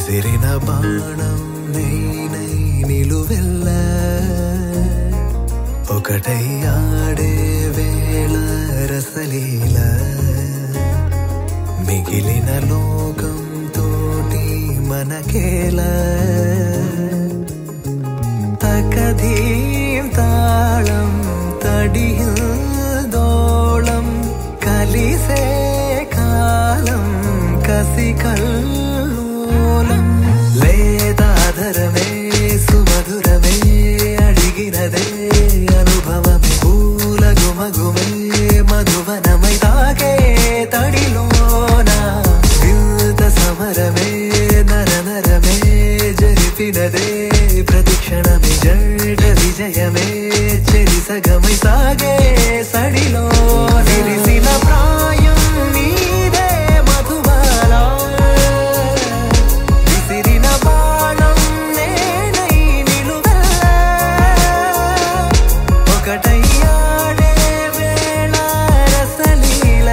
విసిరిన బాణం నేనై నిలువెల్ల ఒకటై ఆడే వేళ రసలీల మిగిలిన లోకం తోటి మనకేలా తకధీం తాళం తడిదోళం కలిసే కాలం కసికల్లోలం లేదాధరమే సుమధురమే అడిగినదే అనుభవమే పూల గుమగుమే మధువనమై తాకే తడిలోన వింత సమరమే నరనరమే జరిపినదే ప్రతిక్షణమే జడ విజయమే చెరి సగమై సాగే సడిలో విరిసిన ప్రాయం నీదే మధుబాల విసిరిన బాణం నేనై నిలువెల్ల ఒకటై ఆడే వేళ రసలీల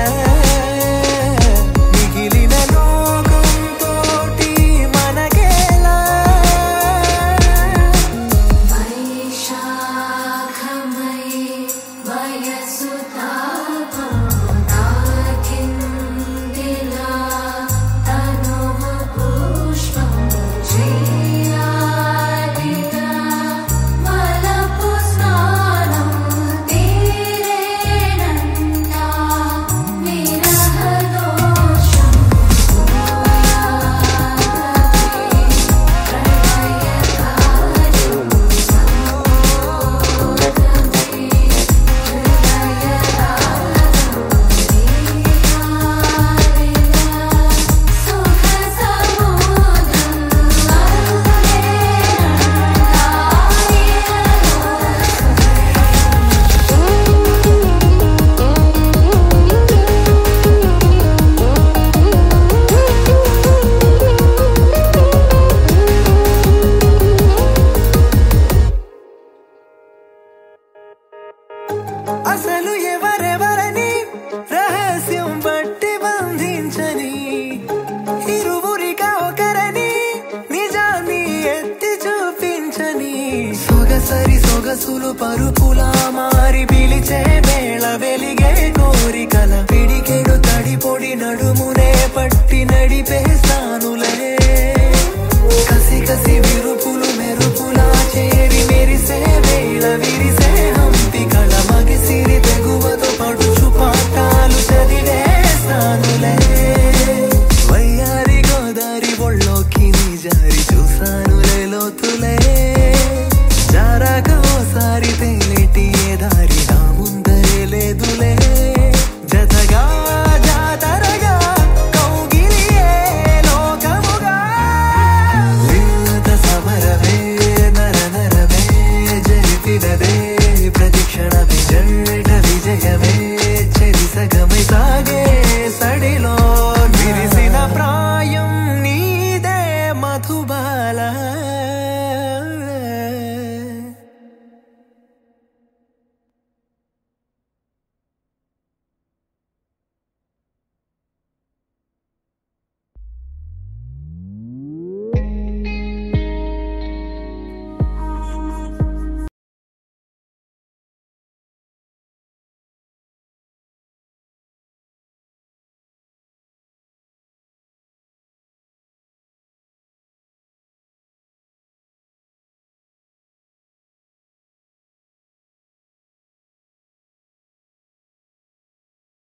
మిగిలిన లోకం తోటి మనకేలా అసలు ఎవరెవరని రహస్యం బట్టి బంధించని ఇరువురిగా ఒకరని నిజాన్ని ఎత్తి చూపించని సొగసరి సొగసులు పరుపులా మారి పిలిచే వేళ వెలిగే కోరికల పిడికెడు తడిపొడి నడుమునే పట్టి నడిపే